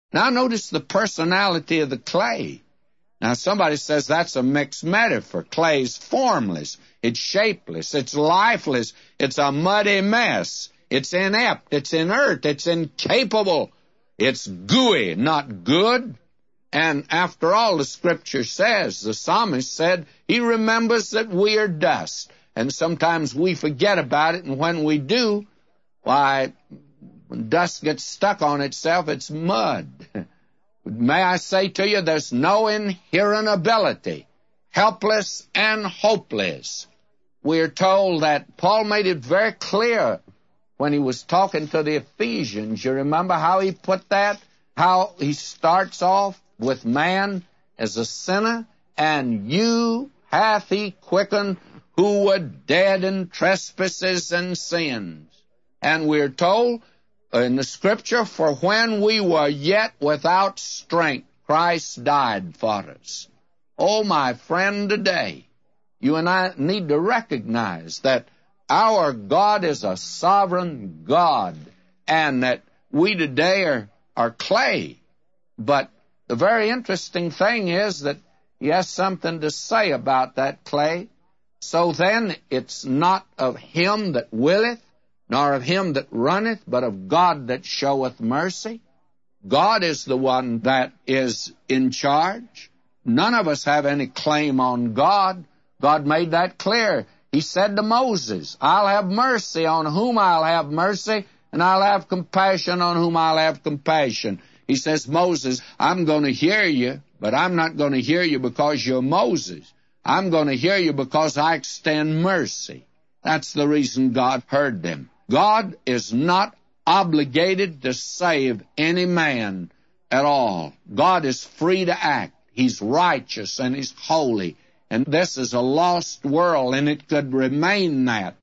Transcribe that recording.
Now notice the personality of the clay. Now somebody says that's a mixed metaphor. Clay's formless, it's shapeless, it's lifeless, it's a muddy mess, it's inept, it's inert, it's incapable, it's gooey, not good. And after all, the Scripture says, the psalmist said, he remembers that we are dust. And sometimes we forget about it, and when we do, why, when dust gets stuck on itself, it's mud. May I say to you, there's no inherent ability, helpless and hopeless. We're told that Paul made it very clear when he was talking to the Ephesians. You remember how he put that? How he starts off with man as a sinner, and you hath he quickened who were dead in trespasses and sins. And we're told in the Scripture, for when we were yet without strength, Christ died for us. Oh, my friend, today, you and I need to recognize that our God is a sovereign God, and that we today are clay. But the very interesting thing is that he has something to say about that clay. So then it's not of him that willeth, nor of him that runneth, but of God that showeth mercy. God is the one that is in charge. None of us have any claim on God. God made that clear. He said to Moses, I'll have mercy on whom I'll have mercy, and I'll have compassion on whom I'll have compassion. He says, Moses, I'm going to hear you, but I'm not going to hear you because you're Moses. I'm going to hear you because I extend mercy. That's the reason God heard them. God is not obligated to save any man at all. God is free to act. He's righteous and he's holy. And this is a lost world, and it could remain that